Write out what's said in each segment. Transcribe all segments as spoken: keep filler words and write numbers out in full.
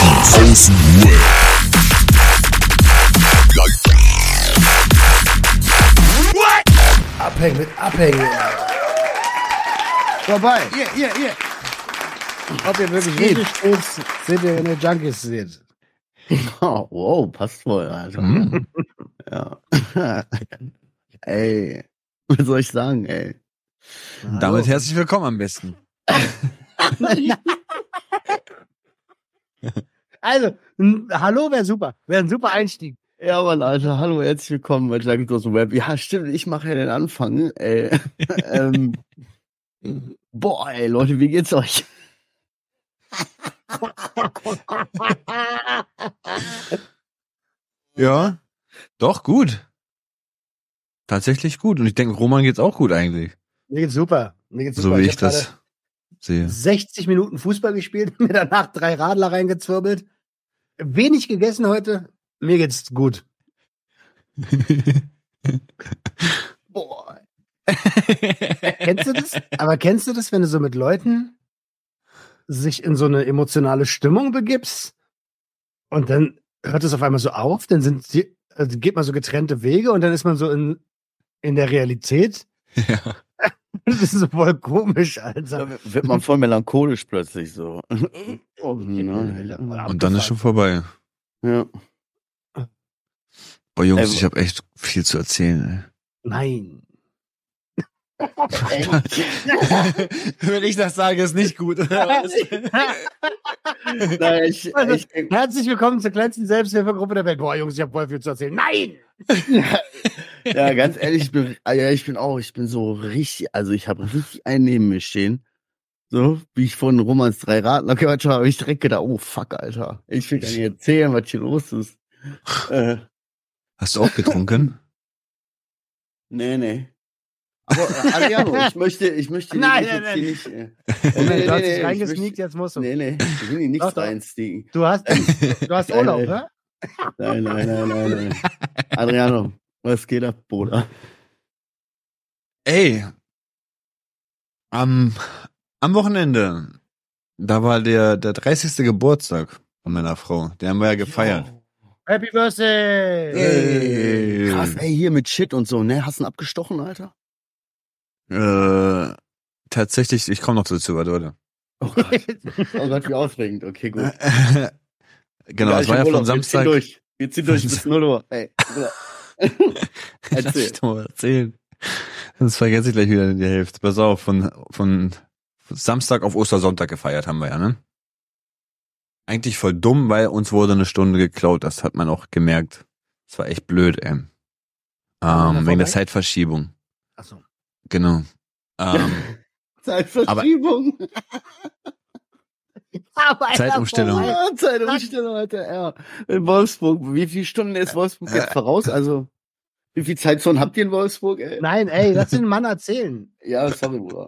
Außenweb. Abhängen mit Abhängen. Vorbei. Yeah, yeah, yeah. Ob ihr wirklich richtig steht, seht ihr, wenn ihr Junkies seht. Oh, wow, passt voll, Alter. Mhm. Ja. Ey, was soll ich sagen, ey? Damit herzlich willkommen am besten. Also, n- hallo wäre super. Wäre ein super Einstieg. Ja, Mann, Alter, hallo, herzlich willkommen bei Junkies aus dem Web. Ja, stimmt, ich mache ja den Anfang. Ey. ähm, boah, ey, Leute, wie geht's euch? Ja, doch, gut. Tatsächlich gut. Und ich denke, Roman geht's auch gut eigentlich. Mir geht's super. Mir geht's So super. wie ich hab das gerade sehe. sechzig Minuten Fußball gespielt, mir danach drei Radler reingezwirbelt. Wenig gegessen heute. Mir geht's gut. Boah. Kennst du das? Aber kennst du das, wenn du so mit Leuten sich in so eine emotionale Stimmung begibst und dann hört es auf einmal so auf, dann sind die, also geht man so getrennte Wege und dann ist man so in, in der Realität. Ja. Das ist so voll komisch, Alter. Da wird man voll melancholisch plötzlich so. Oh, ne. Und dann ist schon vorbei. Ja. Boah, Jungs, Ey, ich habe echt viel zu erzählen. Nein. Ey. Wenn ich das sage, ist nicht gut. Nein, ich, Also, ich, herzlich willkommen zur kleinsten Selbsthilfegruppe der Welt. Boah, Jungs, ich habe voll viel zu erzählen. Nein! ja, ganz ehrlich, ich bin, ja, ich bin auch, ich bin so richtig, also ich habe richtig einen neben mir stehen. So, wie ich von Romans drei Radler gehört habe, ich direkt gedacht, oh fuck, Alter. Ich will gar nicht erzählen, was hier los ist. Äh, Hast du auch getrunken? nee, nee. Aber äh, Adriano, ich möchte, ich möchte Nein, dich nein, jetzt nein. hier nicht. Äh, Moment, nee, du hast nee, dich nee, reingesneakt, ich jetzt musst du. möchte, nee, nee, ich will hier Doch, nichts doch. reinstiegen. Du hast, du hast Urlaub, Nein, ne? Nein, nein, nein, nein, nein. Adriano, was geht ab, Bruder? Ey, am, am Wochenende, da war der, der dreißigste Geburtstag von meiner Frau. Den haben wir ja gefeiert. Happy Birthday! Ey. Krass, ey, hier mit Shit und so, ne? Hast du ihn abgestochen, Alter? Äh, tatsächlich, ich komme noch dazu, warte, warte. Oh Gott, oh Gott, wie aufregend. Okay, gut. Genau, Ja, es ich war ja hab von Urlaub. Samstag. Wir ziehen durch. Wir ziehen durch bis null Uhr. Ey, Bruder. Lass Erzähl. mich doch mal erzählen. Sonst vergesse ich gleich wieder die Hälfte. Pass auf, von, von Samstag auf Ostersonntag gefeiert haben wir ja, ne? Eigentlich voll dumm, weil uns wurde eine Stunde geklaut. Das hat man auch gemerkt. Das war echt blöd, ey. Ähm, War das wegen der vorbei? Zeitverschiebung. Achso. Genau. Ähm, Zeitverschiebung. Zeitumstellung. Ja, Zeitumstellung, Alter. Ja. In Wolfsburg. Wie viele Stunden ist Wolfsburg jetzt voraus? Also, wie viel Zeitzone habt ihr in Wolfsburg, ey? Nein, ey, lass den Mann erzählen. Ja, sorry, Bruder.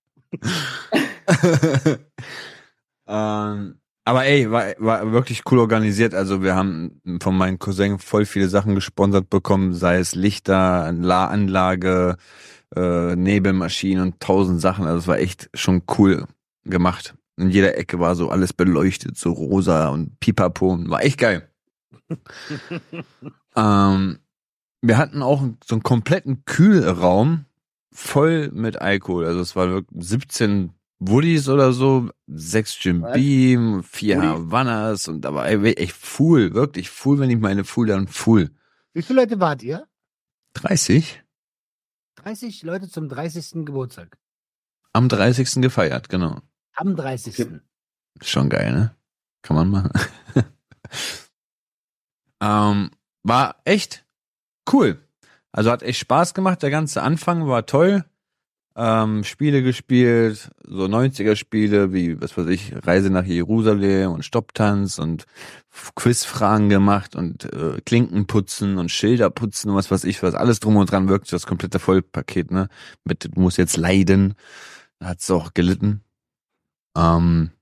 ähm, aber ey, war, war wirklich cool organisiert. Also wir haben von meinen Cousin voll viele Sachen gesponsert bekommen, sei es Lichter, La Anlage, äh, Nebelmaschinen und tausend Sachen. Also es war echt schon cool gemacht. In jeder Ecke war so alles beleuchtet, so rosa und pipapo. War echt geil. ähm, wir hatten auch so einen kompletten Kühlraum voll mit Alkohol. Also es war wirklich siebzehn Woodies oder so, sechs Jim Was? Beam, vier Woody? Havannas und da war echt full, wirklich full, wenn ich meine full, dann full. Wie viele Leute wart ihr? dreißig? dreißig Leute zum dreißigsten Geburtstag. Am dreißigsten gefeiert, genau. Am dreißigsten Schon geil, ne? Kann man machen. ähm, war echt cool. Also hat echt Spaß gemacht. Der ganze Anfang war toll. Ähm, Spiele gespielt, so neunziger-Spiele wie, was weiß ich, Reise nach Jerusalem und Stopptanz und Quizfragen gemacht und äh, Klinken putzen und Schilder putzen und was weiß ich, was alles drum und dran wirkt, das komplette Vollpaket, ne? Mit, du musst jetzt leiden. Da hat's auch gelitten. Ähm,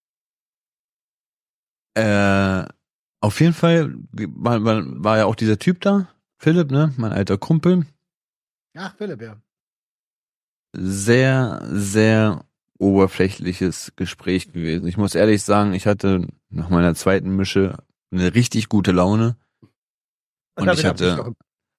äh, auf jeden Fall war, war, war ja auch dieser Typ da, Philipp, ne? Mein alter Kumpel. Ach, Philipp, ja. Sehr, sehr oberflächliches Gespräch gewesen. Ich muss ehrlich sagen, ich hatte nach meiner zweiten Mische eine richtig gute Laune. Und ich hatte...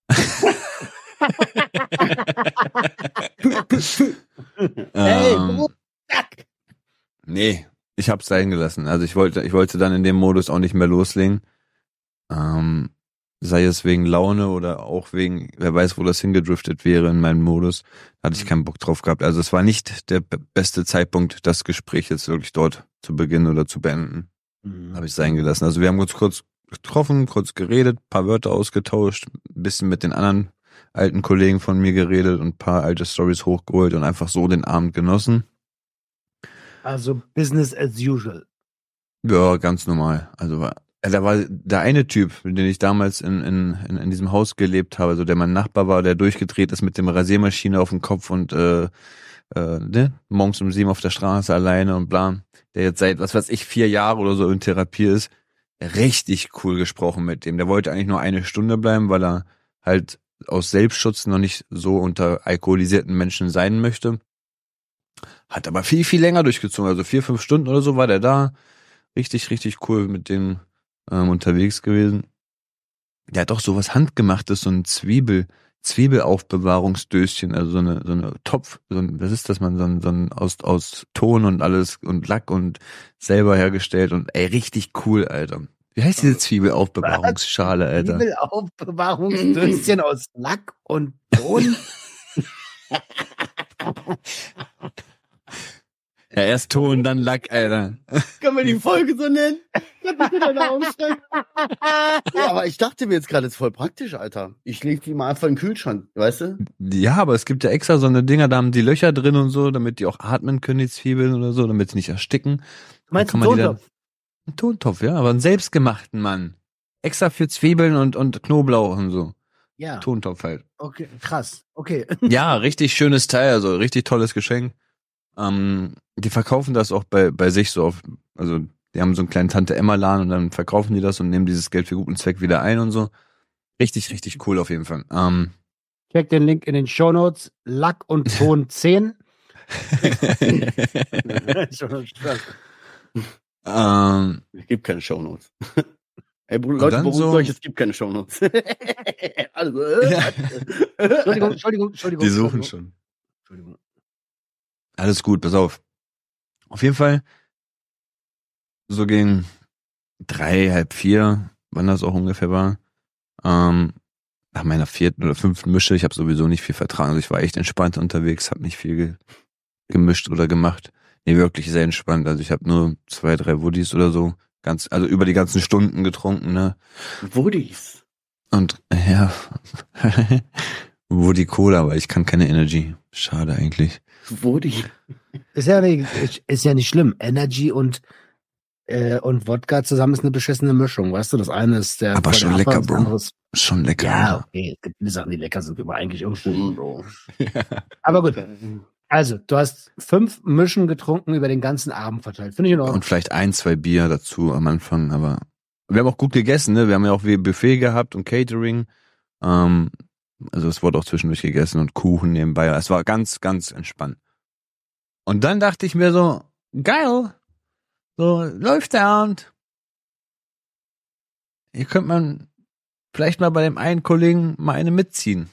Hey, ähm, du nee, ich hab's sein gelassen. Also ich wollte, ich wollte dann in dem Modus auch nicht mehr loslegen. Ähm, sei es wegen Laune oder auch wegen, wer weiß, wo das hingedriftet wäre in meinem Modus, da hatte ich keinen Bock drauf gehabt. Also es war nicht der b- beste Zeitpunkt, das Gespräch jetzt wirklich dort zu beginnen oder zu beenden. Mhm. Habe ich sein gelassen. Also wir haben uns kurz getroffen, kurz geredet, paar Wörter ausgetauscht, ein bisschen mit den anderen alten Kollegen von mir geredet und ein paar alte Stories hochgeholt und einfach so den Abend genossen. Also Business as usual. Ja, ganz normal. Also war, äh, da war der eine Typ, mit dem ich damals in, in, in, in diesem Haus gelebt habe, so der mein Nachbar war, der durchgedreht ist mit dem Rasiermaschine auf dem Kopf und äh, äh, ne, morgens um sieben auf der Straße alleine und bla. Der jetzt seit, was weiß ich, vier Jahre oder so in Therapie ist. Richtig cool gesprochen mit dem. Der wollte eigentlich nur eine Stunde bleiben, weil er halt aus Selbstschutz noch nicht so unter alkoholisierten Menschen sein möchte. Hat aber viel, viel länger durchgezogen. Also vier, fünf Stunden oder so war der da. Richtig, richtig cool mit dem ähm, unterwegs gewesen. Der hat auch sowas Handgemachtes, so ein Zwiebel, Zwiebelaufbewahrungsdöschen, also so eine, so eine Topf, so ein, was ist das, man, so ein, so ein aus, aus Ton und alles und Lack und selber hergestellt und ey, richtig cool, Alter. Wie heißt diese Zwiebelaufbewahrungsschale, Alter? Zwiebelaufbewahrungsdöschen aus Lack und Ton. Ja, erst Ton, dann Lack, Alter. Können wir die Folge so nennen? Ja, aber ich dachte mir jetzt gerade, das ist voll praktisch, Alter. Ich leg die mal einfach in den Kühlschrank, weißt du? Ja, aber es gibt ja extra so eine Dinger, da haben die Löcher drin und so, damit die auch atmen können, die Zwiebeln oder so, damit sie nicht ersticken. Du meinst Dann einen kann man die Tontopf? Ein Tontopf, ja, aber einen selbstgemachten, Mann. Extra für Zwiebeln und, und Knoblauch und so. Ja. Tontopf halt. Okay, krass. Okay. Ja, richtig schönes Teil, also richtig tolles Geschenk. Ähm, die verkaufen das auch bei, bei sich so auf, also die haben so einen kleinen Tante-Emma-Laden und dann verkaufen die das und nehmen dieses Geld für guten Zweck wieder ein und so. Richtig, richtig cool auf jeden Fall. Ähm, Check den Link in den Shownotes. Lack und Ton zehn. ähm, Es gibt keine Shownotes. Ey, Bruder, Und Leute, dann beruhigt so- euch, es gibt keine Shownotes. Also, äh, Ja. Entschuldigung, Entschuldigung, Entschuldigung. die suchen Entschuldigung. schon. Entschuldigung. Alles gut, pass auf. Auf jeden Fall, so gegen drei, halb vier, wann das auch ungefähr war, ähm, nach meiner vierten oder fünften Mische, ich habe sowieso nicht viel vertragen, also ich war echt entspannt unterwegs, habe nicht viel ge gemischt oder gemacht. Nee, wirklich sehr entspannt, also ich habe nur zwei, drei Woodies oder so, ganz, also über die ganzen Stunden getrunken, ne, Woodies. und, ja, Woody Cola, aber ich kann keine Energy, schade eigentlich. Woody. Ist ja nicht, ist ja nicht schlimm. Energy und, äh, und Wodka zusammen ist eine beschissene Mischung, weißt du? Das eine ist der. Aber voll schon der Affe, lecker, das Bro. andere ist- Schon lecker. Ja, Alter. okay. Es gibt viele Sachen, die lecker sind, aber eigentlich irgendwo. Mhm, Bro. Aber gut. Also, du hast fünf Mischen getrunken über den ganzen Abend verteilt. Finde ich in Ordnung. Und vielleicht ein, zwei Bier dazu am Anfang, aber wir haben auch gut gegessen, ne? Wir haben ja auch wie Buffet gehabt und Catering. Ähm, also es wurde auch zwischendurch gegessen und Kuchen nebenbei. Es war ganz, ganz entspannt. Und dann dachte ich mir so, geil, so läuft der Abend. Hier könnte man vielleicht mal bei dem einen Kollegen mal eine mitziehen.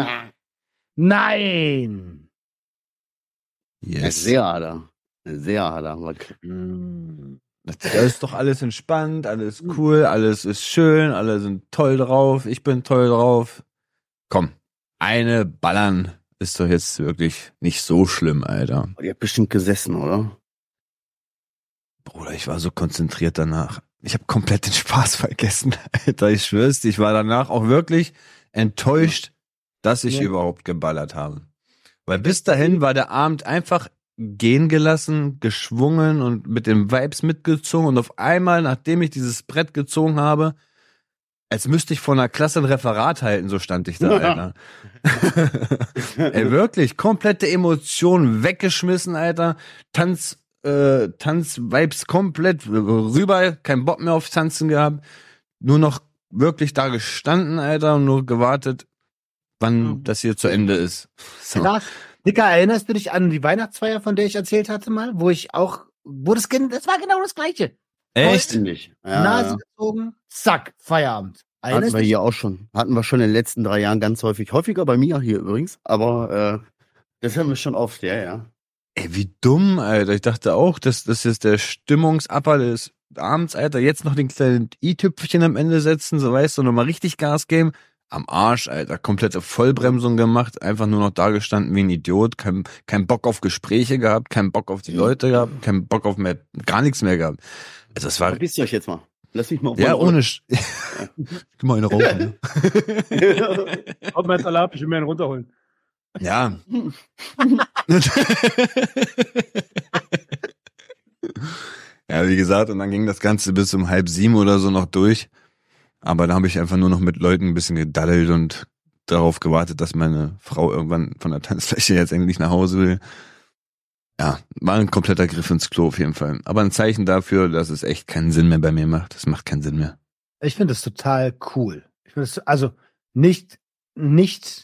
Nein! Yes. Sehr harter. Sehr harter. Hm. Da ist doch alles entspannt, alles cool, alles ist schön, alle sind toll drauf, ich bin toll drauf. Komm, eine ballern ist doch jetzt wirklich nicht so schlimm, Alter. Ihr habt bestimmt gesessen, oder? Bruder, ich war so konzentriert danach. Ich habe komplett den Spaß vergessen, Alter. Ich schwör's dir, ich war danach auch wirklich enttäuscht, dass ich Ja. überhaupt geballert habe. Weil bis dahin war der Abend einfach gehen gelassen, geschwungen und mit den Vibes mitgezogen und auf einmal, nachdem ich dieses Brett gezogen habe, als müsste ich vor einer Klasse ein Referat halten, so stand ich da, Alter. Ey, wirklich, komplette Emotionen weggeschmissen, Alter. Tanz, äh, Tanz-Vibes komplett rüber, kein Bock mehr auf Tanzen gehabt. Nur noch wirklich da gestanden, Alter, und nur gewartet, wann Mhm. das hier zu Ende ist. So. Krass. Dicker, erinnerst du dich an die Weihnachtsfeier, von der ich erzählt hatte mal? Wo ich auch, wo das, gen- das war genau das Gleiche. Echt? Ähnlich. Ja, Nase ja. gezogen, zack, Feierabend. Hatten Erinnerst wir du dich? hier auch schon. Hatten wir schon in den letzten drei Jahren ganz häufig. Häufiger bei mir hier übrigens. Aber äh, das haben wir schon oft, ja, ja. Ey, wie dumm, Alter. Ich dachte auch, dass das jetzt der Stimmungsabfall ist. Abends, Alter, jetzt noch den kleinen i-Tüpfchen am Ende setzen, so weißt du, nochmal richtig Gas geben. Am Arsch, Alter. Komplette Vollbremsung gemacht. Einfach nur noch da gestanden wie ein Idiot. Kein, kein Bock auf Gespräche gehabt. Kein Bock auf die Leute gehabt. Kein Bock auf mehr, gar nichts mehr gehabt. Also das war, Verpisst euch jetzt mal. Lass mich mal auf ja, meine ohne, Sch- Gib mal eine rauchen. Ne? Kommt mal Salat, ich will mir einen runterholen. Ja. Ja, wie gesagt, und dann ging das Ganze bis um halb sieben oder so noch durch. Aber da habe ich einfach nur noch mit Leuten ein bisschen gedaddelt und darauf gewartet, dass meine Frau irgendwann von der Tanzfläche jetzt endlich nach Hause will. Ja, war ein kompletter Griff ins Klo auf jeden Fall. Aber ein Zeichen dafür, dass es echt keinen Sinn mehr bei mir macht. Das macht keinen Sinn mehr. Ich finde das total cool. Ich finde das, also nicht, nicht,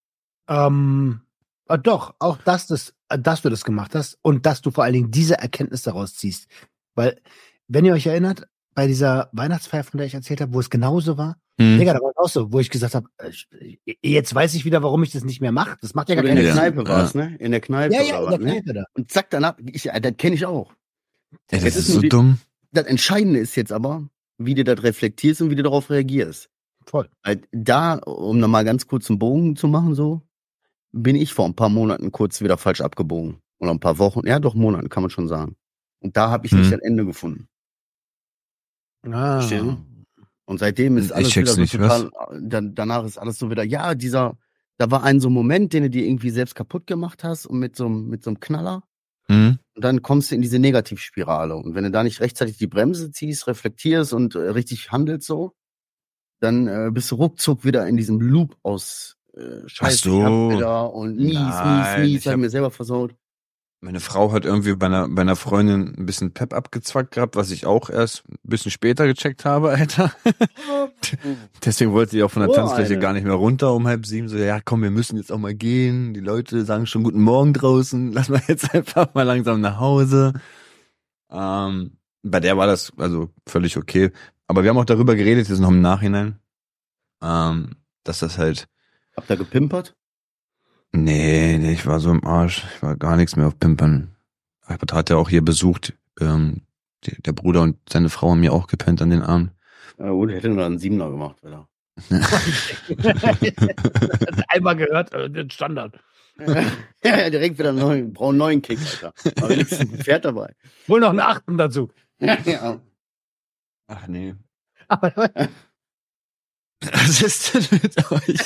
ähm, äh, doch, auch dass, das, äh, dass du das gemacht hast und dass du vor allen Dingen diese Erkenntnis daraus ziehst. Weil, wenn ihr euch erinnert, bei dieser Weihnachtsfeier, von der ich erzählt habe, wo es genauso war, Hm. Digga, da war es auch so, wo ich gesagt habe, äh, jetzt weiß ich wieder, warum ich das nicht mehr mache. Das macht ja gar Oder in keinen der Ja. Sinn. Kneipe war's, ne? In der Kneipe Ja, ja, oder in der was, ne? Kneipe da. Und zack, danach, ich, das kenne ich auch. Ey, das Jetzt ist ist so nur die- dumm. Das Entscheidende ist jetzt aber, wie du das reflektierst und wie du darauf reagierst. Voll. Halt da, um nochmal ganz kurz einen Bogen zu machen, so, bin ich vor ein paar Monaten kurz wieder falsch abgebogen. Oder ein paar Wochen, ja doch, Monaten kann man schon sagen. Und da habe ich nicht Hm. ein Ende gefunden. Ah. Verstehst du? Und seitdem ist Ich alles check's wieder so nicht, total, dann, danach ist alles so wieder, ja, dieser, da war ein so ein Moment, den du dir irgendwie selbst kaputt gemacht hast und mit so einem, mit so einem Knaller. Hm? Und dann kommst du in diese Negativspirale. Und wenn du da nicht rechtzeitig die Bremse ziehst, reflektierst und äh, richtig handelst so, dann äh, bist du ruckzuck wieder in diesem Loop aus äh, Scheiße, Ach so. ich hab wieder und mies, Nein, mies, mies, ich hab hab- mir selber versaut. Meine Frau hat irgendwie bei einer, bei einer Freundin ein bisschen Pep abgezwackt gehabt, was ich auch erst ein bisschen später gecheckt habe, Alter. Deswegen wollte ich auch von der Oh, Tanzfläche eine. gar nicht mehr runter um halb sieben. So, ja komm, wir müssen jetzt auch mal gehen. Die Leute sagen schon guten Morgen draußen. Lass mal jetzt einfach mal langsam nach Hause. Ähm, bei der war das also völlig okay. Aber wir haben auch darüber geredet, jetzt noch im Nachhinein, ähm, dass das halt, Habt ihr gepimpert? nee, nee, ich war so im Arsch. Ich war gar nichts mehr auf Pimpern. Aber hat er auch hier besucht. Ähm, die, der Bruder und seine Frau haben mir auch gepennt an den Abend. Ja gut, hätte nur einen Siebener gemacht, oder? Einmal gehört, äh, den Standard. Ja, direkt wieder einen neuen, brauchen einen neuen Kick, Alter. Aber wenigstens ein Pferd dabei. Wohl noch einen Achten dazu. Ja. Ach nee. Aber Was ist denn mit euch?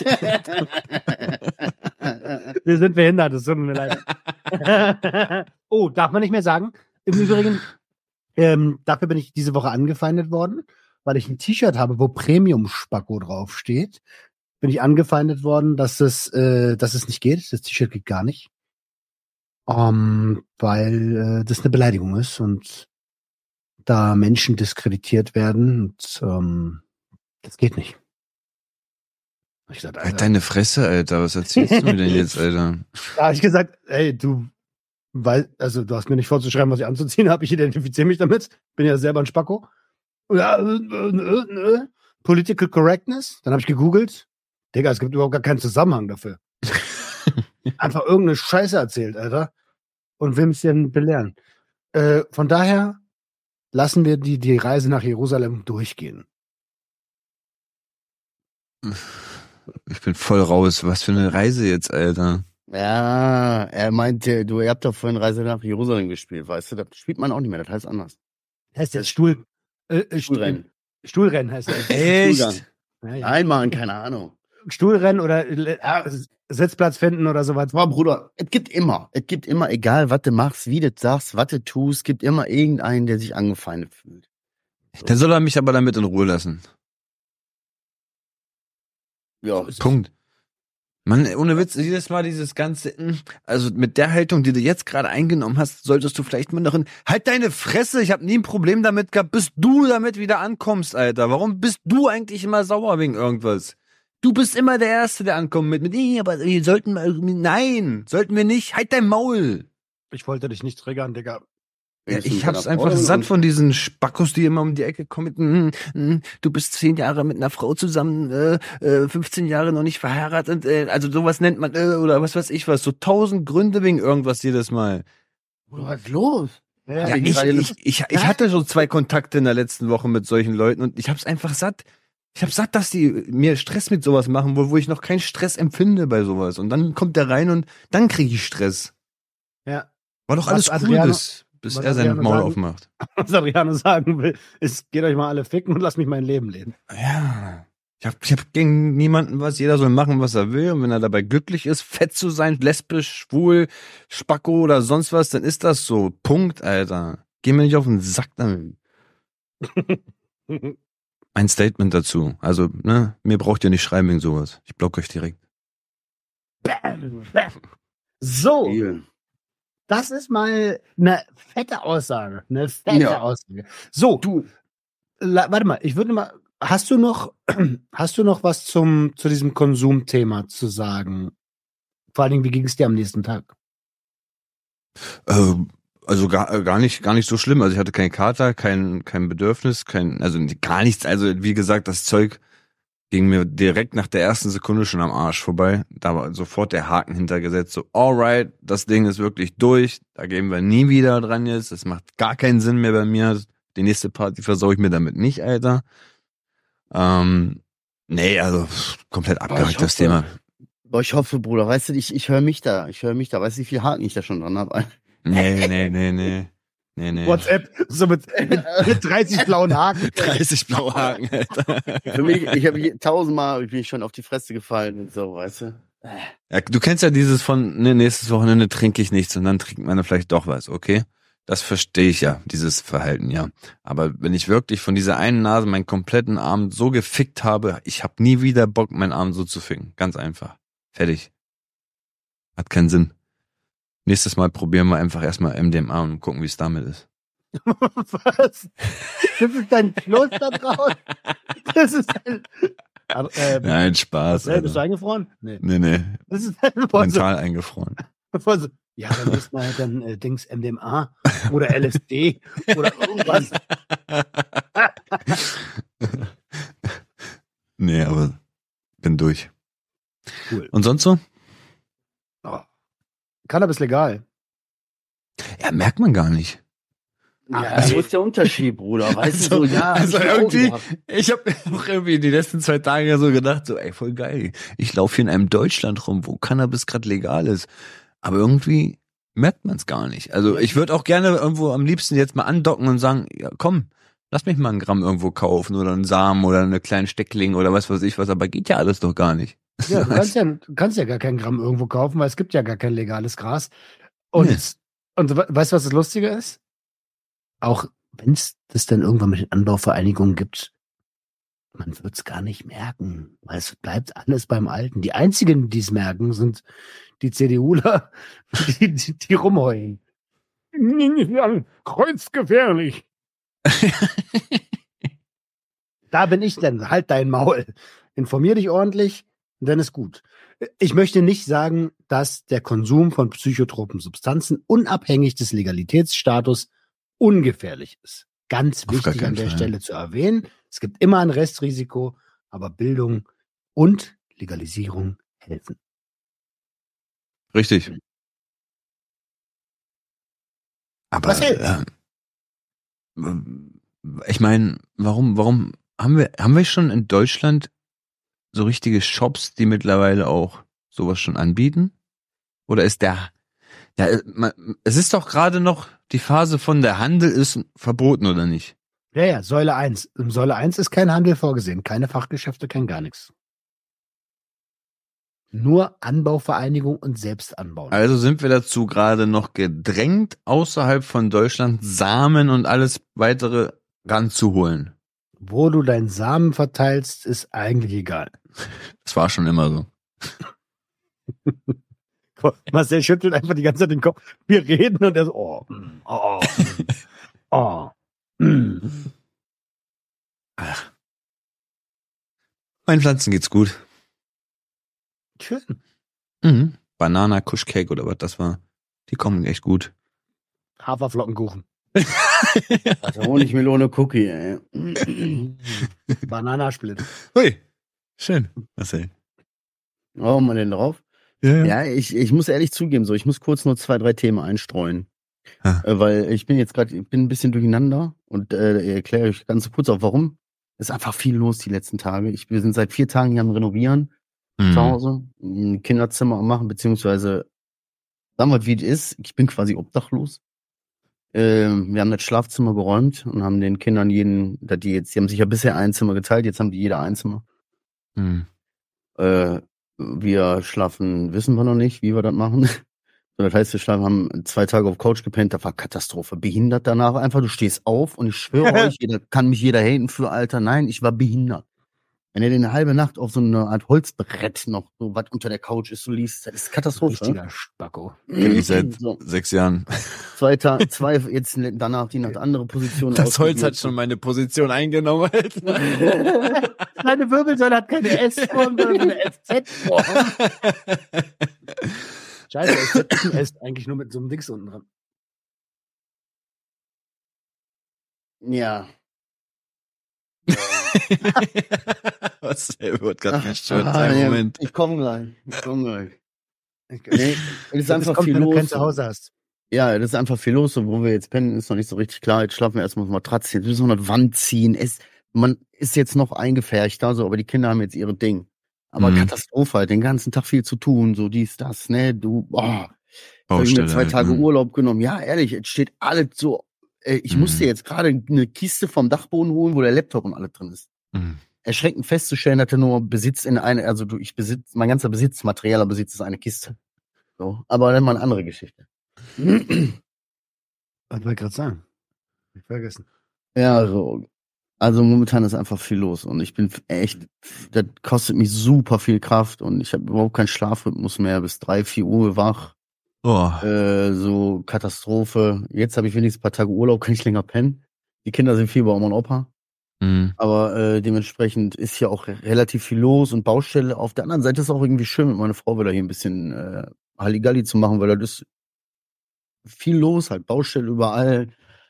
wir sind behindert, das tut mir leid. Oh, darf man nicht mehr sagen? Im Übrigen, ähm, dafür bin ich diese Woche angefeindet worden, weil ich ein T-Shirt habe, wo Premium-Spacko draufsteht. Bin ich angefeindet worden, dass es, äh, dass es nicht geht. Das T-Shirt geht gar nicht. Um, weil äh, das eine Beleidigung ist und da Menschen diskreditiert werden und ähm, das geht nicht. Hab Ich gesagt, Halt Alter, deine Fresse, Alter. Was erzählst du mir denn jetzt, Alter? da habe ich gesagt, ey, du, weil, also du hast mir nicht vorzuschreiben, was ich anzuziehen habe. Ich identifiziere mich damit. Bin ja selber ein Spacko. Ja, äh, äh, äh, Political Correctness. Dann habe ich gegoogelt. Digga, es gibt überhaupt gar keinen Zusammenhang dafür. Einfach irgendeine Scheiße erzählt, Alter. Und will mich denn belehren. Äh, von daher lassen wir die, die Reise nach Jerusalem durchgehen. Ich bin voll raus. Was für eine Reise jetzt, Alter. Ja, er meinte, du, ihr habt doch vorhin Reise nach Jerusalem gespielt, weißt du? Das spielt man auch nicht mehr, das heißt anders. Heißt jetzt Stuhl, äh, äh, Stuhlrennen. Stuhlrennen heißt das. Stuhlgang. Ja, ja. Einmal, keine Ahnung. Stuhlrennen oder äh, Sitzplatz finden oder sowas. Aber Bruder, es gibt immer, es gibt immer, egal was du machst, wie du sagst, was du tust, es gibt immer irgendeinen, der sich angefeindet fühlt. Dann soll er mich aber damit in Ruhe lassen. Ja, Punkt. Mann, ohne Witz, jedes Mal dieses ganze, mm, also mit der Haltung, die du jetzt gerade eingenommen hast, solltest du vielleicht mal noch in, halt deine Fresse, ich habe nie ein Problem damit gehabt, bis du damit wieder ankommst, Alter. Warum bist du eigentlich immer sauer wegen irgendwas? Du bist immer der Erste, der ankommt mit, mit nee, aber wir sollten mal, nein, sollten wir nicht, halt dein Maul. Ich wollte dich nicht triggern, Digga. Ja, ich hab's einfach satt von diesen Spackos, die immer um die Ecke kommen mit, mm, mm, du bist zehn Jahre mit einer Frau zusammen, äh, äh, fünfzehn Jahre noch nicht verheiratet, äh, also sowas nennt man, äh, oder was weiß ich was, so tausend Gründe wegen irgendwas jedes Mal. Was ist los? Ja, ja ich, ich, ich, ich hatte so zwei Kontakte in der letzten Woche mit solchen Leuten und ich hab's einfach satt. Ich hab's satt, dass die mir Stress mit sowas machen, wo, wo ich noch keinen Stress empfinde bei sowas. Und dann kommt der rein und dann kriege ich Stress. Ja. War doch alles Was cool, Adriano, bis, bis er sein Maul sagen, aufmacht. Was Adriano sagen will, ist, geht euch mal alle ficken und lasst mich mein Leben leben. Ja. Ich hab, ich hab gegen niemanden was. Jeder soll machen, was er will. Und wenn er dabei glücklich ist, fett zu sein, lesbisch, schwul, Spacko oder sonst was, dann ist das so. Punkt, Alter. Geh mir nicht auf den Sack damit. Ein Statement dazu. Also, ne, mir braucht ihr nicht schreiben wegen sowas. Ich block euch direkt. So. Deal. Das ist mal eine fette Aussage. Eine fette Ja. Aussage. So, du, la, warte mal, ich würde mal, hast du noch, hast du noch was zum, zu diesem Konsumthema zu sagen? Vor allen Dingen, wie ging es dir am nächsten Tag? Äh, also gar, gar nicht, gar nicht so schlimm. Also ich hatte keinen Kater, kein, kein Bedürfnis, kein, also gar nichts. Also wie gesagt, das Zeug ging mir direkt nach der ersten Sekunde schon am Arsch vorbei. Da war sofort der Haken hintergesetzt. So, alright, das Ding ist wirklich durch. Da gehen wir nie wieder dran jetzt. Das macht gar keinen Sinn mehr bei mir. Die nächste Party versaue ich mir damit nicht, Alter. Ähm, nee, also pff, komplett abgehakt, das Thema. Boah, ich hoffe, Bruder, weißt du, ich, ich höre mich da, ich höre mich da, weißt du, wie viel Haken ich da schon dran habe? Nee, nee, nee, nee. Nee, nee. WhatsApp, so mit, mit, mit dreißig blauen Haken. dreißig blaue Haken, Alter. Für mich, ich habe tausendmal bin ich schon auf die Fresse gefallen und so, weißt du? Ja, du kennst ja dieses von, ne, nächstes Wochenende trinke ich nichts und dann trinkt man dann vielleicht doch was, okay? Das verstehe ich ja, dieses Verhalten, ja. Aber wenn ich wirklich von dieser einen Nase meinen kompletten Arm so gefickt habe, ich habe nie wieder Bock, meinen Arm so zu ficken. Ganz einfach. Fertig. Hat keinen Sinn. Nächstes Mal probieren wir einfach erstmal M D M A und gucken, wie es damit ist. Was? Das ist dein Kloster draus? Das ist ein... Äh, Nein, Spaß. Marcel, bist du Alter. eingefroren? Nee. Nee, nee. Das ist ein Mental eingefroren. so, ja, dann müssen wir halt dann äh, Dings M D M A oder L S D oder irgendwas. Nee, aber bin durch. Cool. Und sonst so? Oh. Cannabis legal. Ja, merkt man gar nicht. Ja, so ist der Unterschied, Bruder, weißt du, so, ja. also hab ich auch irgendwie, gehabt. ich habe auch irgendwie die letzten zwei Tage so gedacht, so, ey, voll geil. Ich laufe hier in einem Deutschland rum, wo Cannabis gerade legal ist. Aber irgendwie merkt man es gar nicht. Also ich würde auch gerne irgendwo am liebsten jetzt mal andocken und sagen, ja komm, lass mich mal ein Gramm irgendwo kaufen oder einen Samen oder eine kleine Steckling oder was weiß ich was, aber geht ja alles doch gar nicht. Ja, du kannst ja, du kannst ja gar kein Gramm irgendwo kaufen, weil es gibt ja gar kein legales Gras. Und, Nee. und we- weißt du, was das Lustige ist? Auch wenn es das dann irgendwann mit den Anbauvereinigungen gibt, man wird es gar nicht merken, weil es bleibt alles beim Alten. Die einzigen, die es merken, sind die CDUler, die, die, die rumheulen. Kreuzgefährlich. Da bin ich dann, halt dein Maul. Informier dich ordentlich, dann ist gut. Ich möchte nicht sagen, dass der Konsum von psychotropen Substanzen unabhängig des Legalitätsstatus ungefährlich ist. Ganz Auf gar wichtig an keinen der Fall. Stelle zu erwähnen. Es gibt immer ein Restrisiko, aber Bildung und Legalisierung helfen. Richtig. Aber Was hält? äh, ich meine, warum, warum haben wir, haben wir schon in Deutschland so richtige Shops, die mittlerweile auch sowas schon anbieten? Oder ist der, ja, man, es ist doch gerade noch die Phase von der Handel ist verboten, oder nicht? Ja, ja, Säule eins. Im Säule eins ist kein Handel vorgesehen, keine Fachgeschäfte, kein gar nichts. Nur Anbauvereinigung und Selbstanbau. Also sind wir dazu gerade noch gedrängt, außerhalb von Deutschland Samen und alles weitere ranzuholen. Wo du deinen Samen verteilst, ist eigentlich egal. Das war schon immer so. Marcel schüttelt einfach die ganze Zeit den Kopf. Wir reden und er so, oh, mm, oh, mm, oh. mm. Meinen Pflanzen geht's gut. echt schön. Mhm. Banana Kush Cake oder was das war. Die kommen echt gut. Haferflockenkuchen. Also Honigmelone Cookie, ey. Bananasplit. Hui. Schön. Marcel. Oh, man denn drauf? Ja, Ja, ich, ich muss ehrlich zugeben, so, ich muss kurz nur zwei, drei Themen einstreuen. Ha. Äh, weil ich bin jetzt gerade, ich bin ein bisschen durcheinander und äh, ich erkläre euch ganz kurz auch warum. Es ist einfach viel los die letzten Tage. Ich, wir sind seit vier Tagen hier am Renovieren Mhm. zu Hause, ein Kinderzimmer am machen, beziehungsweise, sagen wir, wie es ist, ich bin quasi obdachlos. Ähm, wir haben das Schlafzimmer geräumt und haben den Kindern jeden, da die jetzt, die haben sich ja bisher ein Zimmer geteilt, jetzt haben die jeder ein Zimmer. Mhm. Äh, wir schlafen, wissen wir noch nicht, wie wir das machen. So, das heißt, wir schlafen, haben zwei Tage auf Couch gepennt, da war Katastrophe. Behindert danach einfach, du stehst auf und ich schwöre euch, jeder, kann mich jeder haten für, Alter, nein, ich war behindert. Wenn er eine halbe Nacht auf so eine Art Holzbrett noch, so was unter der Couch ist, so liest, das ist Katastrophe. Richtiger Spacko. Kenn ich seit So, sechs Jahren. zwei Tage, zwei, jetzt danach die nach andere Position. Das Holz hat ausprobiert. schon meine Position eingenommen. Meine Wirbelsäule hat keine S-Form, sondern eine F Z-Form. Scheiße, er ist eigentlich nur mit so einem Dings unten dran. Ja. Was? Er wird gerade verstört. Ah, Einen nee, Moment. Ich komme gleich. Ich komme gleich. Okay. Nee, es ist Das einfach kommt, viel wenn du kein los. Zuhause hast. Ja, das ist einfach viel los. Und wo wir jetzt pennen, ist noch nicht so richtig klar. Jetzt schlafen wir erstmal auf der Matratze. Jetzt müssen wir eine Wand ziehen. Es, man ist jetzt noch eingefärchter, so, aber die Kinder haben jetzt ihre Ding. Aber Mhm. Katastrophe halt, den ganzen Tag viel zu tun, so dies, das, ne, du, boah. Hab ich mir Baustelle zwei halt, Tage ne? Urlaub genommen. Ja, ehrlich, es steht alles so. Äh, ich Mhm. musste jetzt gerade eine Kiste vom Dachboden holen, wo der Laptop und alles drin ist. Mhm. Erschreckend festzustellen, dass er nur Besitz in eine, also du, ich besitze, mein ganzer Besitz, materieller Besitz ist eine Kiste. So, aber dann mal eine andere Geschichte. Was wollte ich gerade sagen? Hab ich vergessen. Ja, so. Also momentan ist einfach viel los und ich bin echt, das kostet mich super viel Kraft und ich habe überhaupt keinen Schlafrhythmus mehr, bis drei, vier Uhr wach, Oh. äh, so Katastrophe. Jetzt habe ich wenigstens ein paar Tage Urlaub, kann ich länger pennen. Die Kinder sind viel bei Oma und Opa, Mhm. aber äh, dementsprechend ist hier auch relativ viel los und Baustelle. Auf der anderen Seite ist es auch irgendwie schön, mit meiner Frau wieder hier ein bisschen äh, Halligalli zu machen, weil das ist viel los, halt Baustelle überall.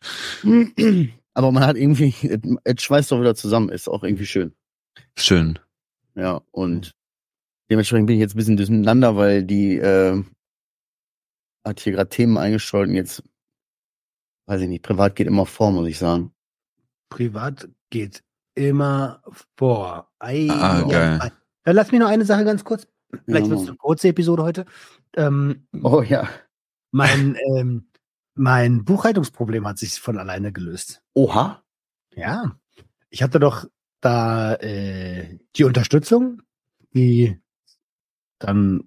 Aber man hat irgendwie, es- es schweißt doch wieder zusammen, ist auch irgendwie schön. Schön. Ja, und dementsprechend bin ich jetzt ein bisschen durcheinander, weil die äh, hat hier gerade Themen eingestreut und jetzt, weiß ich nicht, privat geht immer vor, muss ich sagen. Privat geht immer vor. Ei, Ah, ei, geil. ei. Dann lass mich noch eine Sache ganz kurz. Vielleicht Ja, wird es eine kurze Episode heute. Ähm, Oh ja. mein, ähm, mein Buchhaltungsproblem hat sich von alleine gelöst. Oha. Ja. Ich hatte doch da äh, die Unterstützung, die dann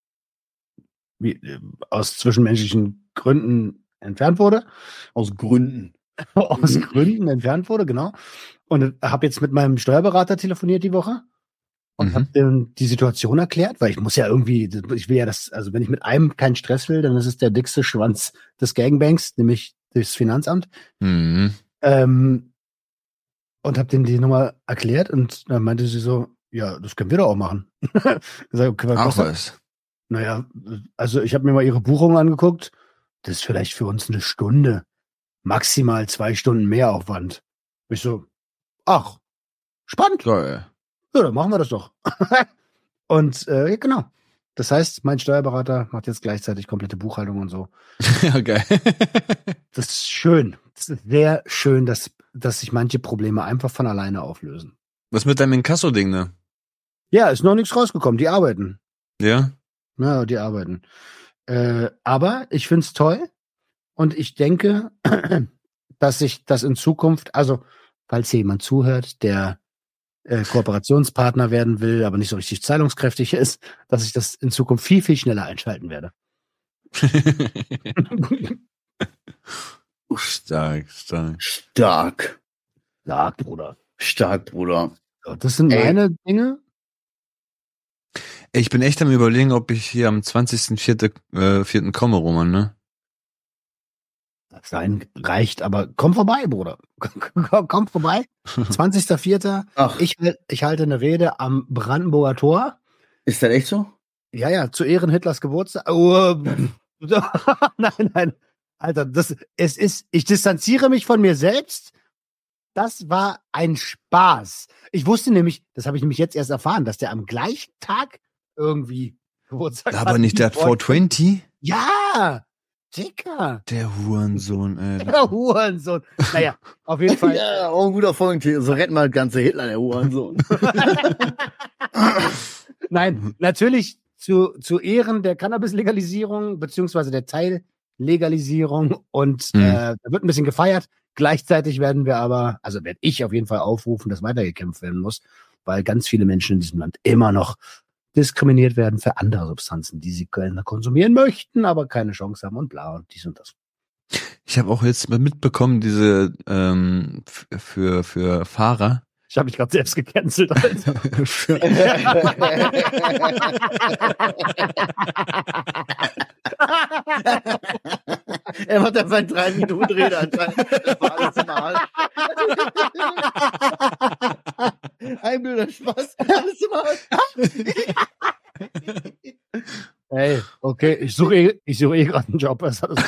wie, äh, aus zwischenmenschlichen Gründen entfernt wurde. Aus Gründen. aus Mhm. Gründen entfernt wurde, genau. Und habe jetzt mit meinem Steuerberater telefoniert die Woche und Mhm. habe dem die Situation erklärt, weil ich muss ja irgendwie, ich will ja das, also wenn ich mit einem keinen Stress will, dann ist es der dickste Schwanz des Gangbangs, nämlich das Finanzamt. Mhm. Ähm, und habe denen die Nummer erklärt und dann meinte sie so, ja, das können wir doch auch machen. Ich sag, okay, was Ach kostet? was. Naja, also ich habe mir mal ihre Buchung angeguckt. Das ist vielleicht für uns eine Stunde, maximal zwei Stunden Mehraufwand. Ich so, ach, spannend. Geil. Ja, dann machen wir das doch. Und äh, ja, genau. Das heißt, mein Steuerberater macht jetzt gleichzeitig komplette Buchhaltung und so. Ja, geil. Das ist schön. Das ist sehr schön, dass, dass sich manche Probleme einfach von alleine auflösen. Was mit deinem Inkasso-Ding, ne? Ja, ist noch nichts rausgekommen. Die arbeiten. Ja? Ja, die arbeiten. Äh, aber ich find's toll und ich denke, dass sich das in Zukunft, also falls hier jemand zuhört, der äh, Kooperationspartner werden will, aber nicht so richtig zahlungskräftig ist, dass ich das in Zukunft viel, viel schneller einschalten werde. Stark, stark. Stark. Sag, Bruder. Stark, Bruder. So, das sind Ey. meine Dinge. Ich bin echt am Überlegen, ob ich hier am zwanzigsten vierten Äh, vierten komme, Roman, ne? Sein reicht, aber komm vorbei, Bruder. Komm, komm vorbei. zwanzigster vierter Ach, Ich, ich halte eine Rede am Brandenburger Tor. ist das echt so? Ja, ja, zu Ehren Hitlers Geburtstag. Oh, nein, nein. Alter, das, es ist, ich distanziere mich von mir selbst. Das war ein Spaß. Ich wusste nämlich, das habe ich nämlich jetzt erst erfahren, dass der am gleichen Tag irgendwie Geburtstag hat. Aber nicht der vier zwanzig? Ja, Dicker. Der Hurensohn, ey. Der Hurensohn. Naja, auf jeden Fall. Ja, auch ein guter Folgentitel. So retten wir das ganze Hitler, der Hurensohn. Nein, natürlich zu, zu Ehren der Cannabis-Legalisierung, beziehungsweise der Teillegalisierung und Mhm. äh, da wird ein bisschen gefeiert. Gleichzeitig werden wir aber, also werde ich auf jeden Fall aufrufen, dass weitergekämpft werden muss, weil ganz viele Menschen in diesem Land immer noch diskriminiert werden für andere Substanzen, die sie gerne konsumieren möchten, aber keine Chance haben und bla und dies und das. Ich habe auch jetzt mitbekommen, diese ähm, f- für für Fahrer. Ich habe mich gerade selbst gecancelt. Alter. für, Er macht einfach drei Minuten Rede anscheinend. Das war alles im Arsch. Ein blöder Spaß. Alles im Arsch. Hey, okay, ich suche eh, ich suche eh gerade einen Job. Was hat das?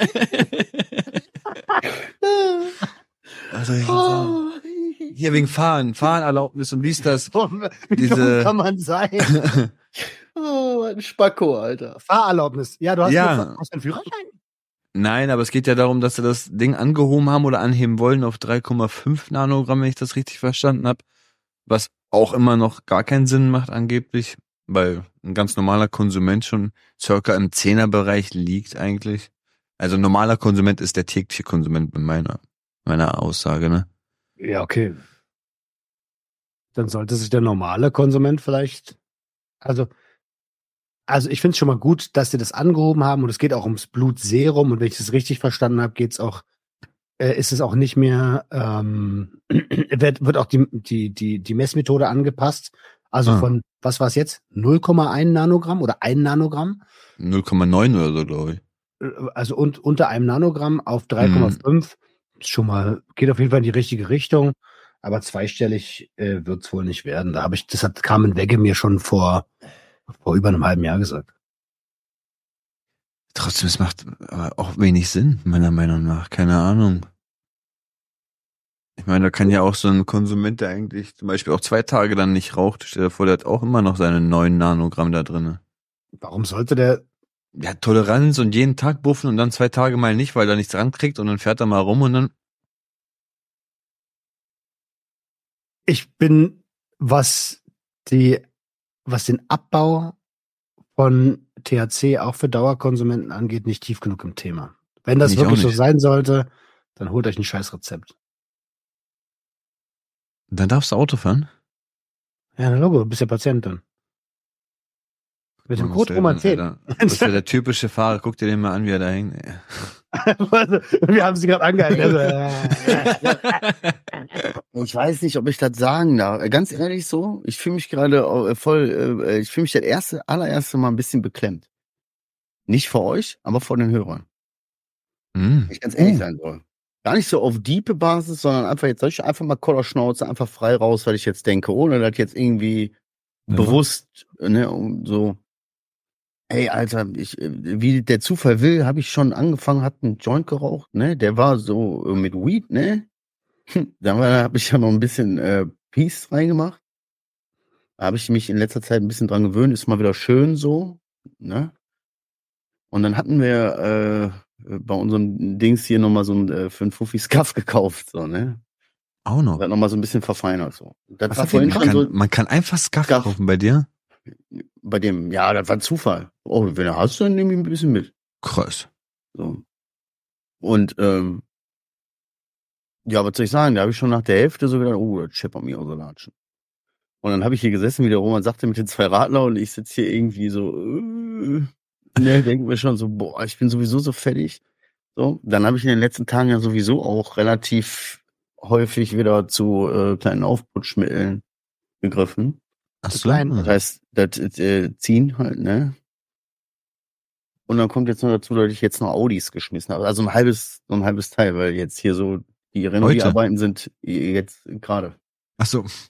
also ich sagen, hier wegen Fahren, Fahrenerlaubnis und wie ist das? Wie Diese- dumm kann man sein? Oh, ein Spacko, Alter. Fahrerlaubnis. Ja, du hast, Ja. eine, hast du einen Führerschein? Nein, aber es geht ja darum, dass sie das Ding angehoben haben oder anheben wollen auf drei Komma fünf Nanogramm, wenn ich das richtig verstanden habe. Was auch immer noch gar keinen Sinn macht angeblich, weil ein ganz normaler Konsument schon circa im Zehnerbereich liegt eigentlich. Also ein normaler Konsument ist der tägliche Konsument mit meiner, meiner Aussage, ne? Ja, okay. Dann sollte sich der normale Konsument vielleicht, also, also ich finde es schon mal gut, dass sie das angehoben haben und es geht auch ums Blutserum und wenn ich das richtig verstanden habe, geht's auch, äh, ist es auch nicht mehr, ähm, wird, wird auch die, die, die, die Messmethode angepasst. Also Ah. von, was war es jetzt? null Komma eins Nanogramm oder ein Nanogramm? null Komma neun oder so, glaube ich. Also und, unter einem Nanogramm auf drei Komma fünf. Schon mal, geht auf jeden Fall in die richtige Richtung. Aber zweistellig äh, wird es wohl nicht werden. Da habe ich, das hat Carmen Wegge mir schon vor, vor über einem halben Jahr gesagt. Trotzdem, es macht aber auch wenig Sinn, meiner Meinung nach. Keine Ahnung. Ich meine, da kann ja auch so ein Konsument, der eigentlich zum Beispiel auch zwei Tage dann nicht raucht, stell dir vor, der hat auch immer noch seine neun Nanogramm da drinne. Warum sollte der, Ja, Toleranz und jeden Tag buffen und dann zwei Tage mal nicht, weil er nichts rankriegt und dann fährt er mal rum und dann. ich bin, was die, was den Abbau von T H C auch für Dauerkonsumenten angeht, nicht tief genug im Thema. Wenn das Ich auch wirklich so nicht. sein sollte, dann holt euch ein scheiß Rezept. Dann darfst du Auto fahren. Ja, na Logo, du bist ja Patient dann. Mit dem Man Code muss Roman der- zehn. Alter, Das ist ja der typische Fahrer. Guck dir den mal an, wie er da hängt. ey. Wir haben sie gerade angehalten. Also, äh, Ich weiß nicht, ob ich das sagen darf. Ganz ehrlich so, ich fühle mich gerade äh, voll, äh, ich fühle mich das erste, allererste Mal ein bisschen beklemmt. Nicht vor euch, aber vor den Hörern. Hm. Wenn ich ganz ehrlich Oh. sein soll. Gar nicht so auf diepe Basis, sondern einfach jetzt soll ich einfach mal Kollerschnauze, einfach frei raus, weil ich jetzt denke, ohne das jetzt irgendwie Ja. bewusst, ne, und so. Ey, Alter, ich, äh, wie der Zufall will, habe ich schon angefangen, hab einen Joint geraucht, ne? Der war so äh, mit Weed, ne? Hm, Da habe ich ja noch ein bisschen äh, Peace reingemacht. Da habe ich mich in letzter Zeit ein bisschen dran gewöhnt, ist mal wieder schön so, ne? Und dann hatten wir äh, bei unserem Dings hier nochmal so ein äh, für einen Fuffi Scuff gekauft, so, ne? Auch noch. Das nochmal so ein bisschen verfeinert, so. Das Was war hat der vorhin Man schon kann, so man kann einfach Scuff Scuff. kaufen bei dir. bei dem, ja, das war Zufall. Oh, wenn du hast, dann nehme ich ein bisschen mit. Krass. So. Und, ähm, ja, was soll ich sagen? Da habe ich schon nach der Hälfte so gedacht, oh, das scheppert mir aus der Latschen. Und dann habe ich hier gesessen, wie der Roman sagte, mit den zwei Radler und ich sitze hier irgendwie so, äh, ne, denke mir schon so, boah, ich bin sowieso so fertig. So, dann habe ich in den letzten Tagen ja sowieso auch relativ häufig wieder zu äh, kleinen Aufputschmitteln gegriffen. Ach Zu so. klein. Das heißt, das äh, Ziehen halt, ne? Und dann kommt jetzt noch dazu, dass ich jetzt noch Audis geschmissen habe. Also ein halbes, so ein halbes Teil, weil jetzt hier so die Renovierarbeiten sind jetzt gerade. Ach so.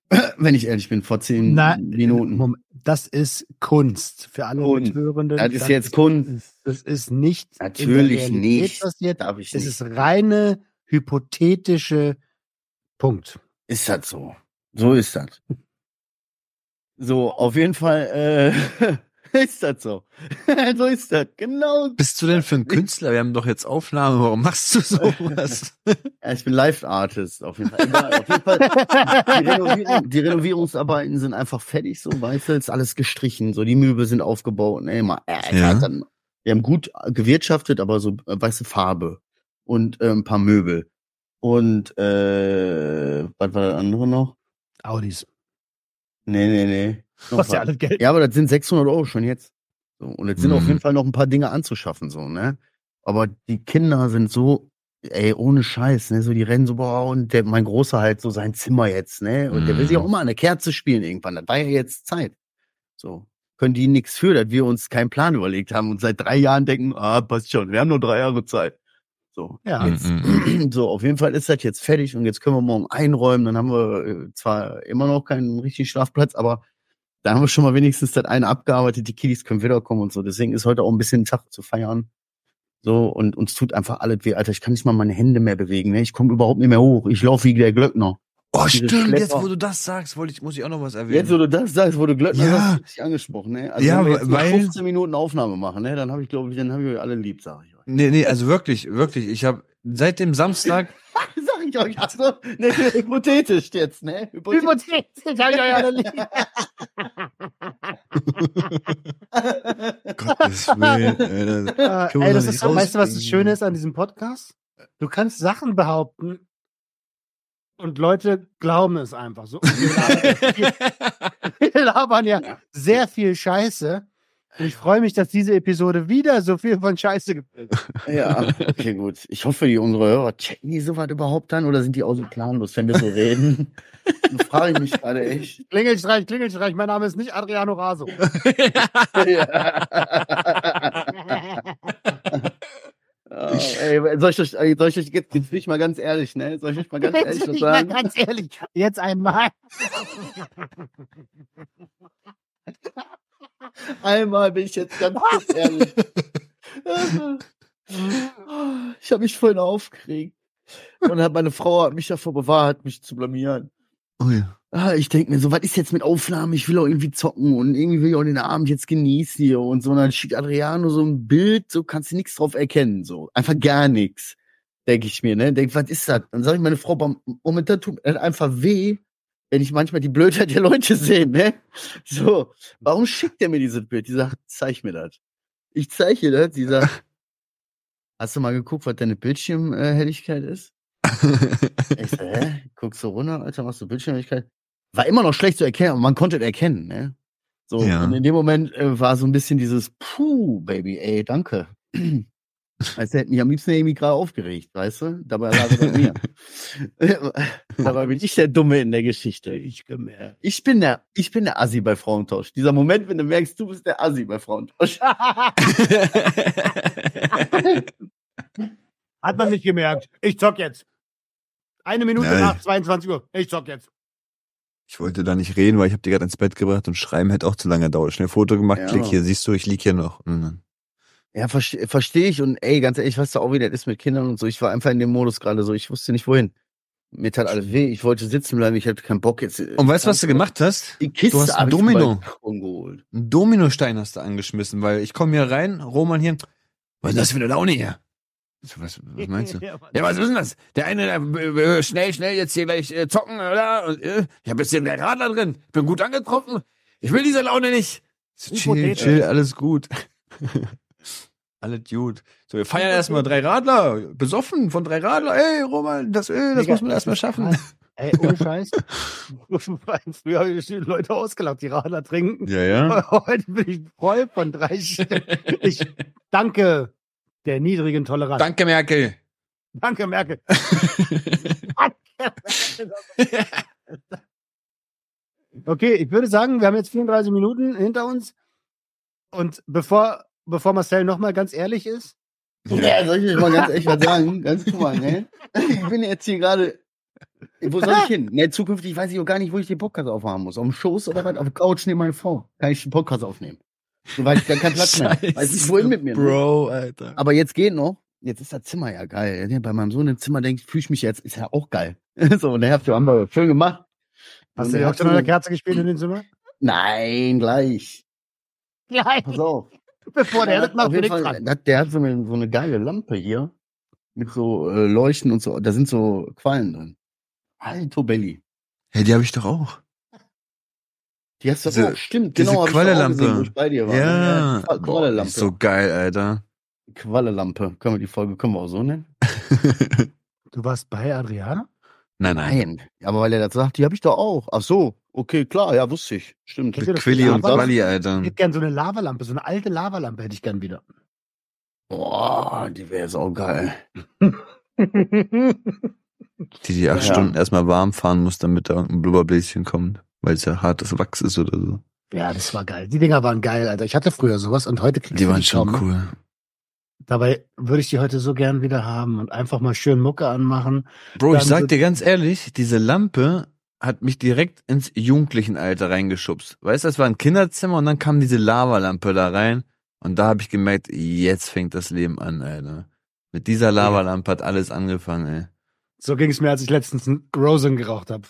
Wenn ich ehrlich bin, vor zehn Na, Minuten. Moment, das ist Kunst für alle Kunst. Mithörenden. Das ist jetzt Kunst. Das ist nicht Natürlich in der Realität nicht. passiert. Darf ich Es nicht. ist reine hypothetische Punkt. Ist das so? So ist das. So, auf jeden Fall äh, ist das so. So ist das, genau. Bist du denn für ein Künstler? Wir haben doch jetzt Aufnahme, warum machst du sowas? Ja, ich bin Live-Artist, auf jeden Fall. Egal, auf jeden Fall. Die, Renovierung, die Renovierungsarbeiten sind einfach fertig, so, weißt du, ist alles gestrichen, so, die Möbel sind aufgebaut, ne, mal, äh, Ja. dann, wir haben gut gewirtschaftet, aber so, äh, weißt du, Farbe und äh, ein paar Möbel. Und, äh, was war das andere noch? Audis. Nee, nee, nee. Noch Kostet ja was. alles Geld. Ja, aber das sind sechshundert Euro schon jetzt. So, und jetzt sind Mhm. auf jeden Fall noch ein paar Dinge anzuschaffen, so, ne? Aber die Kinder sind so, ey, ohne Scheiß, ne? So, die rennen so, boah, und der, mein Großer halt so sein Zimmer jetzt, ne? Und der will Mhm. sich auch immer an der Kerze spielen irgendwann. Das war ja jetzt Zeit. So. Können die nichts für, dass wir uns keinen Plan überlegt haben und seit drei Jahren denken, ah, passt schon, wir haben nur drei Jahre Zeit. So. Ja. Mhm. Jetzt, so, auf jeden Fall ist das jetzt fertig und jetzt können wir morgen einräumen. Dann haben wir äh, zwar immer noch keinen richtigen Schlafplatz, aber da haben wir schon mal wenigstens das eine abgearbeitet. Die Kiddies können wiederkommen und so. Deswegen ist heute auch ein bisschen ein Tag zu feiern. So, und uns tut einfach alles weh. Alter, ich kann nicht mal meine Hände mehr bewegen. Ne? Ich komme überhaupt nicht mehr hoch. Ich laufe wie der Glöckner. Oh, Diese stimmt, Schlepper. jetzt wo du das sagst, wollte ich, muss ich auch noch was erwähnen. Jetzt, wo du das sagst, wo du Glöckner Ja. hast, richtig angesprochen. Ne? Also Ja, wenn wir jetzt noch weil- fünfzehn Minuten Aufnahme machen, ne? Dann habe ich, glaube ich, dann habe ich euch alle lieb, sag ich euch. Nee, nee, also wirklich, wirklich. Ich habe seit dem Samstag, Sag ich euch, also, ne, hypothetisch jetzt, ne? Hypothetisch. Hypothetisch habe ich euch alle lieb. Gottes Willen, Alter. Äh, Können wir ey, das doch ist, nicht weißt du, was das rausbringen. Schöne ist an diesem Podcast? Du kannst Sachen behaupten und Leute glauben es einfach so. Und Wir labern, wir labern ja sehr viel Scheiße. Und ich freue mich, dass diese Episode wieder so viel von Scheiße gefüllt ist. Ja, okay, gut. Ich hoffe, die unsere Hörer checken die sowas überhaupt dann oder sind die auch so planlos, wenn wir so reden? Das frage ich mich gerade echt. Klingelstreich, Klingelstreich, mein Name ist nicht Adriano Raso. Oh, ey, soll ich euch, ey, soll ich euch jetzt, jetzt bin ich mal ganz ehrlich, ne? Soll ich euch mal ganz ehrlich Jetzt was nicht mal sagen? ganz ehrlich, jetzt einmal. Einmal bin ich jetzt ganz kurz ehrlich. Ich habe mich vorhin aufgeregt. Und hat meine Frau hat mich davor bewahrt, mich zu blamieren. Oh ja. Ah, ich denke mir so, was ist jetzt mit Aufnahmen? Ich will auch irgendwie zocken und irgendwie will ich auch den Abend jetzt genießen hier und so. Und dann schickt Adriano so ein Bild, so kannst du nichts drauf erkennen, so. Einfach gar nichts, denke ich mir, ne? Denk, was ist das? Dann sage ich meine Frau, boah, momentan tut mir das einfach weh, wenn ich manchmal die Blödheit der Leute sehe, ne? So, warum schickt der mir dieses Bild? Die sagt, zeig mir das. Ich zeige das, die sagt, hast du mal geguckt, was deine Bildschirmhelligkeit ist? Ich so, hä? Guckst du runter, Alter, machst du Bildschirmhelligkeit? War immer noch schlecht zu erkennen, aber man konnte es erkennen, ne? So, Ja. und in dem Moment äh, war so ein bisschen dieses, puh, Baby, ey, danke. Als hätte mich am liebsten irgendwie gerade aufgeregt, weißt du? Dabei lag es bei mir. Dabei bin ich der Dumme in der Geschichte. Ich, gemerkt. ich bin der, ich bin der Assi bei Frauentausch. Dieser Moment, wenn du merkst, du bist der Assi bei Frauentausch. Hat man nicht gemerkt. Ich zock jetzt. Eine Minute Nein. nach zweiundzwanzig Uhr. Ich zock jetzt. Ich wollte da nicht reden, weil ich habe die gerade ins Bett gebracht und schreiben hätte auch zu lange gedauert. Schnell Foto gemacht, Ja. klick hier, siehst du, ich lieg hier noch. Und dann- Ja, verstehe versteh ich. Und ey, ganz ehrlich, weißt du auch, wie das ist mit Kindern und so. Ich war einfach in dem Modus gerade so. Ich wusste nicht, wohin. Mir tat alles weh. Ich wollte sitzen bleiben. Ich hatte keinen Bock jetzt. Und weißt du, was du gemacht hast? Die Kiste Du hast ein hab ich zum Domino. Balkon geholt. Einen Dominostein hast du angeschmissen, weil ich komme hier rein, Roman hier, was ist das für eine Laune hier? Ich so, Was, was meinst du? Ja, was ist denn das? Der eine, der, äh, schnell, schnell jetzt hier gleich äh, zocken, oder? Und, äh, ich habe jetzt hier einen Radler drin. Ich bin gut angetroffen. Ich will diese Laune nicht. So, chill, Hypothetisch. chill, alles gut. Alles gut. So, wir feiern erstmal drei Radler. Besoffen von drei Radler. Ey, Roman, das Öl, das Digga, muss man erstmal schaffen. Ey, ohne Scheiß. Früher habe ich die Leute ausgelacht, die Radler trinken. Ja, ja. Heute bin ich voll von drei Stück. Ich danke der niedrigen Toleranz. Danke, Merkel. Danke, Merkel. Danke, Merkel. Okay, ich würde sagen, wir haben jetzt vierunddreißig Minuten hinter uns. Und bevor, bevor Marcel nochmal ganz ehrlich ist, Ja, soll ich euch mal ganz ehrlich was sagen? Ganz guck mal, ne? Ich bin jetzt hier gerade Wo soll ich hin? Ne, zukünftig weiß ich auch gar nicht, wo ich den Podcast aufhaben muss. Auf dem Schoß oder was? Auf der Couch neben meiner Frau. Kann ich den Podcast aufnehmen. So, weil ich gar keinen Platz mehr habe. Weiß nicht, wohin mit mir. Bro, Alter. Aber jetzt geht noch. Jetzt ist das Zimmer ja geil. Bei meinem Sohn im Zimmer denke ich, fühle ich mich jetzt, ist ja auch geil. So, und der hat haben wir schön gemacht. Hast du ja auch schon eine Kerze gespielt in dem Zimmer? Nein, gleich. Gleich. Pass auf. Bevor der das macht, auf jeden Fall, der hat, der hat so eine, so eine geile Lampe hier. Mit so äh, Leuchten und so. Da sind so Quallen drin. Alto Belli. Hey, die habe ich doch auch. Die hast du Diese- auch, stimmt. diese Genau, hab ich doch auch Quallelampe. gesehen, wo ich bei dir war. Ja. Qua- Boah, Quallelampe. ist so geil, Alter. Quallelampe. Können wir die Folge, können wir auch so nennen? Du warst bei Adriana? Nein, nein. Nein. Aber weil er das sagt, die habe ich doch auch. Ach so. Okay, klar. Ja, wusste ich. Stimmt. Kennt ihr das? Quilli und Lava- Quali, Ich Alter. hätte gern so eine Lavalampe, so eine alte Lavalampe hätte ich gern wieder. Boah, die wäre so geil. Die die acht Ja. Stunden erstmal warm fahren muss, damit da irgendein Blubberbläschen kommt. Weil es ja hartes Wachs ist oder so. Ja, das war geil. Die Dinger waren geil, Alter. Ich hatte früher sowas und heute krieg ich Die waren kaum schon noch. cool. Dabei würde ich die heute so gern wieder haben und einfach mal schön Mucke anmachen. Bro, ich Dann sag so- dir ganz ehrlich, diese Lampe hat mich direkt ins Jugendlichenalter reingeschubst. Weißt du, das war ein Kinderzimmer und dann kam diese Lavalampe da rein und da habe ich gemerkt, jetzt fängt das Leben an, Alter. Mit dieser Lavalampe hat alles angefangen, ey. So ging es mir, als ich letztens einen Rosen geraucht habe.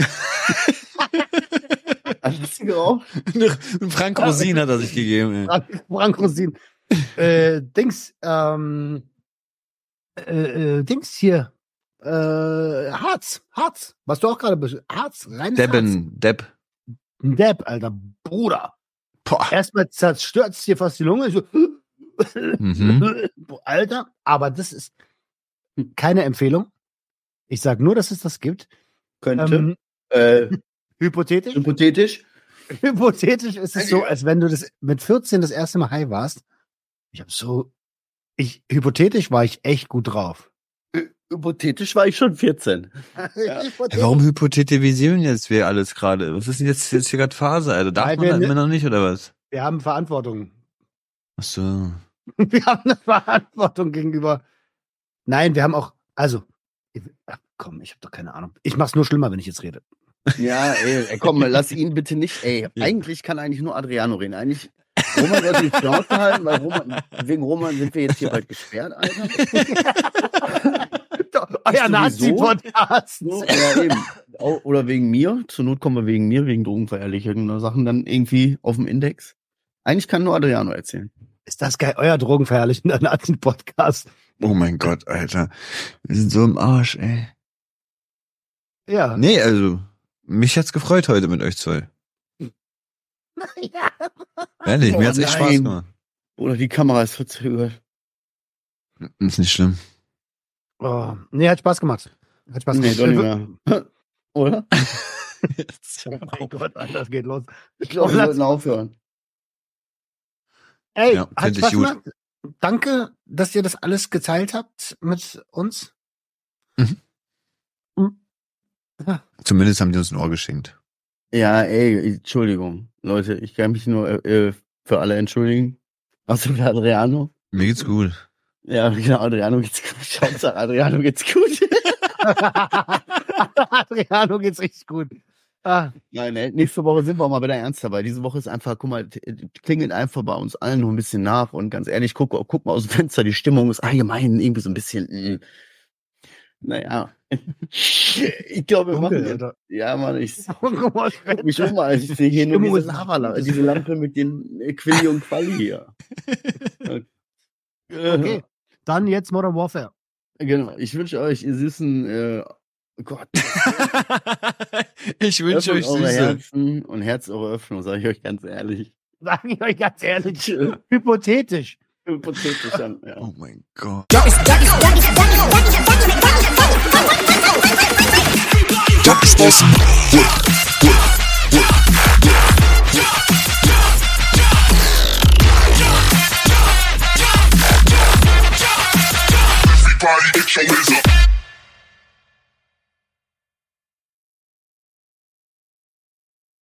Hast du geraucht? Frank Rosin hat er sich gegeben, ey. Frank, Frank Rosin. äh, Dings, ähm, äh, äh, Dings hier. Äh, Harz, Harz. Was du auch gerade bist. Harz, reines Debben, Depp. Harz. Ein Depp, Alter. Bruder. Boah. Erstmal zerstört dir fast die Lunge. Ich so, Mhm. Alter, aber das ist keine Empfehlung. Ich sag nur, dass es das gibt. Könnte. Ähm, äh, hypothetisch. hypothetisch. Hypothetisch ist es so, als wenn du das mit vierzehn das erste Mal high warst. Ich habe so, ich hypothetisch war ich echt gut drauf. Hypothetisch war ich schon vierzehn. Ja. Ey, warum hypothetisieren jetzt wir alles gerade? Was ist denn jetzt, jetzt hier gerade Phase, Alter? Darf Weil man wir das ne- immer noch nicht, oder was? Wir haben Verantwortung. Ach so. Wir haben eine Verantwortung gegenüber. Nein, wir haben auch, also, ach, komm, ich habe doch keine Ahnung. Ich mach's nur schlimmer, wenn ich jetzt rede. Ja, ey, ey, komm, lass ihn bitte nicht. Ey, Ja. eigentlich kann eigentlich nur Adriano reden. Eigentlich, Roman sollte die Schnauze halten, weil Roman, wegen Roman sind wir jetzt hier bald gesperrt, Alter. Euer sowieso? Nazi-Podcast. So, ja, eben. Au- Oder wegen mir. Zur Not kommen wir wegen mir, wegen drogenverherrlichenden Sachen dann irgendwie auf dem Index. Eigentlich kann nur Adriano erzählen. Ist das geil? Euer drogenverherrlichender Nazi-Podcast. Oh mein Gott, Alter. Wir sind so im Arsch, ey. Ja. Nee, also, mich hat's gefreut heute mit euch zwei. Ja. Ehrlich, Oh mir hat's echt Spaß nein. gemacht. Oder die Kamera ist verzögert. Ist nicht schlimm. Oh, nee, hat Spaß gemacht. Hat Spaß Nee, gemacht. doch nicht mehr. Oder? Oh mein Gott, Alter, das geht los. Ich glaube, wir sollten aufhören. Ey, Ja, hat find ich Spaß gut. gemacht. Danke, dass ihr das alles geteilt habt mit uns. Zumindest haben die uns ein Ohr geschenkt. Ja, ey, Entschuldigung. Leute, ich kann mich nur äh, für alle entschuldigen. Außer für Adriano. Mir geht's gut. Ja, genau, Adriano geht's gut. Hauptsache Adriano geht's gut. Adriano geht's richtig gut. Ah, Nein, ey, nächste Woche sind wir mal wieder ernst dabei. Diese Woche ist einfach, guck mal, t- klingelt einfach bei uns allen nur ein bisschen nach. Und ganz ehrlich, guck, guck mal aus dem Fenster, die Stimmung ist allgemein irgendwie so ein bisschen, äh, naja. Ich glaube, wir dunkel, machen jetzt. Alter. Ja, Mann, ich Guck mal, guck mich um, als ich sehe hier nur Stimmung diese, ist- Lava, diese Lampe mit den äh, Quilli und Quali hier. Okay, dann jetzt Modern Warfare. Genau. Ich wünsche euch, ihr süßen, äh, oh Gott, Ich wünsche öffnet euch eure Süße. Herzen und Herz eure Öffnung, sage ich euch ganz ehrlich. Sag ich euch ganz ehrlich. Hypothetisch. Hypothetisch dann, ja. Oh mein Gott. Everybody get your hands up.